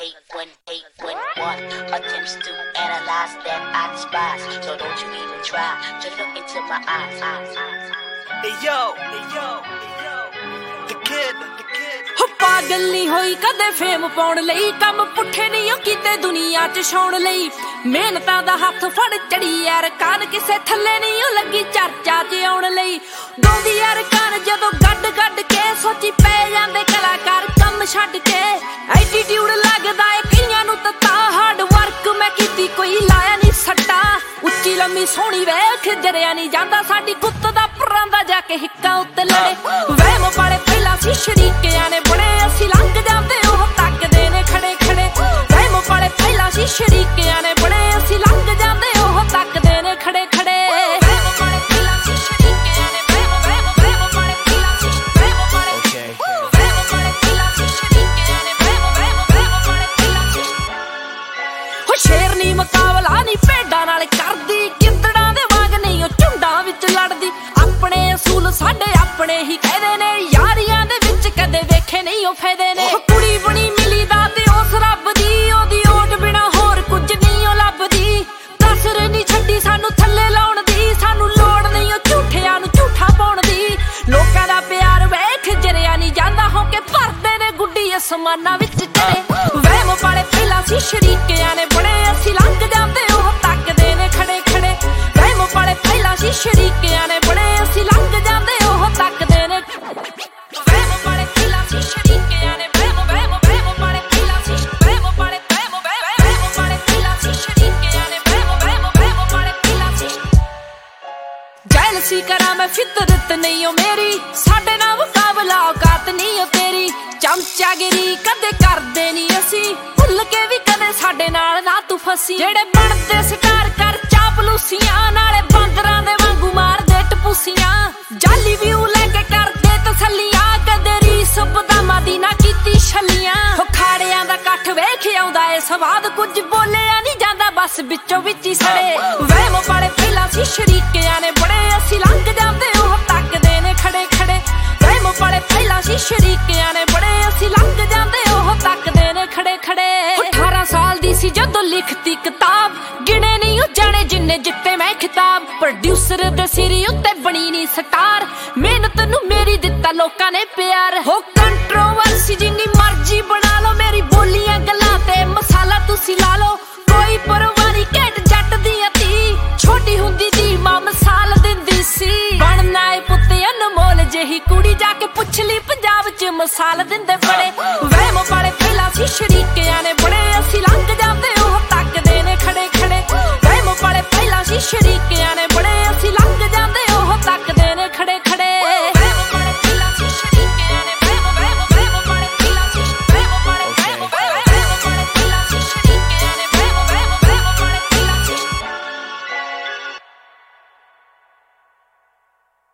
hate when one attempts to analyze that I despise. So don't you even try to look into my eyes. Hey yo, the kid. ਪਾਗਲ ਨਹੀਂ ਹੋਈ ਕਦੇ fame ਪਾਉਣ ਲਈ ਕੰਮ ਪੁੱਠੇ ਨਹੀਂ ਕੀਤੇ ਦੁਨੀਆ 'ਚ ਛਾਉਣ ਲਈ ਮਿਹਨਤਾਂ ਦਾ ਹੱਥ ਫੜ ਚੜੀ ਯਾਰ ਕਾਨ ਕਿਸੇ ਥੱਲੇ ਨਹੀਂ ਲੱਗੀ ਚਰਚਾ 'ਚ ਆਉਣ ਲਈ ਗਾਉਂਦੀ ਯਾਰ ਕਾਨ ਜਦੋਂ ਗੱਡ ਕੇ ਸੋਚੀ ਪੈ ਜਾਂਦੇ ਕਲਾਕਾਰ ਕੰਮ ਛੱਡ ਕੇ ਐਟੀਟਿਊਡ ਲੱਗਦਾ ਏ ਕਈਆਂ ਨੂੰ ਤਾਂ ਹਾਰਡ ਵਰਕ ਮੈਂ ਕੀਤੀ ਕੋਈ ਲਾਇਆ ਨਹੀਂ ਸੱਟਾ ਉੱਚੀ ਲੰਮੀ ਸੋਹਣੀ ਵੇਖ ਜਰਿਆ ਨਹੀਂ ਜਾਂਦਾ ਸਾਡੀ ਕੁੱਤ ਦਾ ਪਰਾਂਦਾ ਜਾ ਕੇ ਹਿੱਕਾਂ ਉੱਤੇ ਲੜੇ ਵਹਿਮ ਪਾਲੇ ਪਹਿਲਾਂ ਸੀ ਸ਼ਰੀਕਿਆਂ ਨੇ ਬੜੇ ਅਸੀਂ ਲੰਘ ਜਾਂਦੇ ਉਹ ਤੱਕਦੇ ਨੇ ਖੜੇ ਵਹਿਮ ਪਾਲੇ ਪਹਿਲਾਂ ਸੀ ਸ਼ਰੀਕਿਆਂ ਨੇ ਬੜੇ ਅਸੀਂ ਲੰਘ ਜਾਂਦੇ ਉਹ ਤੱਕਦੇ ਨੇ ਖੜੇ ਵਹਿਮ ਪਾਲੇ ਪਹਿਲਾਂ ਸੀ ਸ਼ਰੀਕਿਆਂ ਨੇ ਵਹਿਮ ਪਾਲੇ ਪਹਿਲਾਂ ਸੀ ਵਹਿਮ ਪਾਲੇ ਪਹਿਲਾਂ ਸੀ ਸ਼ਰੀਕਿਆਂ ਨੇ ਵਹਿਮ ਪਾਲੇ ਪਹਿਲਾਂ ਸੀ ਹੋ ਸ਼ੇਰ ਨੀ ਮੁਕਾਬਲਾ ਨੀ ਭੇਡਾਂ ਨਾਲ ਕਰਦੀ ਗਿੱਦੜਾਂ ਦੇ ਵਾਂਗ ਨਹੀਂ ਉਹ ਝੁੰਡਾਂ ਵਿੱਚ ਲੜਦੀ ਆਪਣੇ ਅਸੂਲ ਸਾਡੇ ਆਪਣੇ ਹੀ ਕਹਦੇ ਨੇ ਯਾਰੀਆਂ ਦੇ ਵਿੱਚ ਕਦੇ ਵੇਖੇ ਨਹੀਂ ਉਹ ਫਾਇਦੇ ਨੇ ਕੁੜੀ ਬਣੀ ਮਿਲੀ ਦਾ ਤੇ ਉਸ ਰੱਬ ਦੀ ਉਹਦੀ ਓਟ ਬਿਨਾ ਹੋਰ ਕੁਝ ਨਹੀਂ ਉਹ ਲੱਭਦੀ ਕਸਰ ਨਹੀਂ ਛੱਡੀ ਸਾਨੂੰ ਥੱਲੇ ਲਾਉਣ ਦੀ ਸਾਨੂੰ ਲੋੜ ਨਹੀਂ ਉਹ ਝੂਠਿਆਂ ਨੂੰ ਝੂਠਾ ਪਾਉਣ ਦੀ ਲੋਕਾਂ ਦਾ ਪਿਆਰ ਵੇਖ ਜਰਿਆ ਨਹੀਂ ਜਾਂਦਾ ਹੋ ਕੇ ਭਰਦੇ ਨੇ ਗੁੱਡੀ ਅਸਮਾਨਾਂ ਵਿੱਚ ਚੜੇ ਵਹਿਮ ਪਾਲੇ ਪਹਿਲਾਂ ਸੀ ਸ਼ਰੀਕਿਆਂ ਨੇ ਬੜੇ ਅਸੀਂ ਲੰਘ ਜਾਂਦੇ ਉਹ ਤੱਕਦੇ ਨੇ ਖੜੇ ਵਹਿਮ ਪਾਲੇ ਪਹਿਲਾਂ ਸੀ ਸ਼ਰੀਕਿਆਂ ਨੇ ਬੜੇ ਅਸੀਂ ਲੰਘ ਜਾਂਦੇ ਉਹ ਤੱਕਦੇ ਨੇ ਵਹਿਮ ਪਾਲੇ ਪਹਿਲਾਂ ਸੀ ਸ਼ਰੀਕਿਆਂ ਨੇ ਵਹਿਮ ਪਾਲੇ ਪਹਿਲਾਂ ਸੀ ਵਹਿਮ ਪਾਲੇ ਪਹਿਲਾਂ ਸੀ ਸ਼ਰੀਕਿਆਂ ਨੇ ਵਹਿਮ ਪਾਲੇ ਪਹਿਲਾਂ ਸੀ ਜੈਲਸੀ ਕਰਾਂ ਮੈਂ ਫਿਤਰਤ ਨਹੀਂ ਓ ਮੇਰੀ ਸਾਡੇ ਨਾਲ ਮੁਕਾਬਲਾ ਔਕਾਤ ਨਹੀਂ ਓ ਤੇਰੀ ਚਮਚਾਗਿਰੀ ਕਦੇ ਕਰਦੇ ਨਹੀਂ ਅਸੀਂ ਭੁੱਲ ਕੇ ਵੀ ਕਦੇ ਸਾਡੇ ਨਾਲ ਨਾ ਤੂੰ ਫਸੀ ਜਿਹੜੇ ਬਣਦੇ ਸਟਾਰ ਕਰ ਚਾਪਲੂਸੀਆਂ ਨਾਲੇ ਬਾਂਦਰਾਂ ਦੇ ਵਾਂਗੂ ਮਾਰਦੇ ਟਪੂਸੀਆਂ ਜਾਲੀ ਵਿਊ ਲੈ ਕੇ ਕਰਦੇ ਤਸੱਲੀਆਂ ਕਦੇ ਰੀਸ ਬਦਾਮਾਂ ਦੀ ਨਾ ਕੀਤੀ ਛੱਲੀਆਂ ਖਾੜਿਆਂ ਦਾ ਇਕੱਠ ਵੇਖ ਆਉਂਦਾ ਏ ਸਵਾਦ ਕੁਝ ਬੋਲਿਆ ਨਹੀਂ ਜਾਂਦਾ ਬਸ ਵਿੱਚੋਂ ਵਿੱਚ ਹੀ ਸੜੇ ਵਹਿਮ ਪਾਲੇ ਪਹਿਲਾਂ ਸੀ ਸ਼ਰੀਕਿਆਂ ਨੇ ਬੜੇ ਅਸੀਂ ਲੰਘ ਜਾਂਦੇ ਉਹ ਤੱਕਦੇ ਨੇ ਖੜੇ ਵਹਿਮ ਪਾਲੇ ਪਹਿਲਾਂ ਸੀ ਸ਼ਰੀਕਿਆਂ ਨੇ ਬੜੇ ਅਸੀਂ ਲੰਘ ਜਾਂਦੇ ਉਹ ਤੱਕਦੇ ਨੇ ਖੜੇ 18 ਸਾਲ ਦੀ ਸੀ ਜਦੋਂ ਲਿਖਤੀ ਕਿਤਾਬ ਗਿਣੇ ਨਹੀਂ ਉਹ ਜਾਣੇ ਜਿੰਨੇ ਜਿੱਤੇ ਮੈਂ ਖਿਤਾਬ ਪ੍ਰੋਡਿਊਸਰ ਦੇ ਸਿਰ ਉੱਤੇ ਬਣੀ ਨਹੀਂ ਸਟਾਰ ਮਿਹਨਤ ਨੂੰ ਮੇਰੀ ਦਿੱਤਾ ਲੋਕਾਂ ਨੇ ਪਿਆਰ ਹੋ ਕੰਟਰੋਵਰਸੀ ਜਿੰਨੀ ਮਰਜ਼ੀ